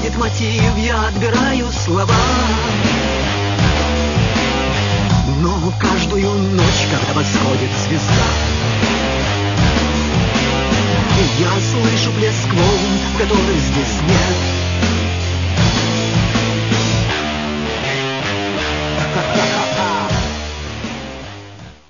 звучит мотив, я отбираю слова. Но каждую ночь, когда восходит звезда, я слышу плеск волн, в которых здесь нет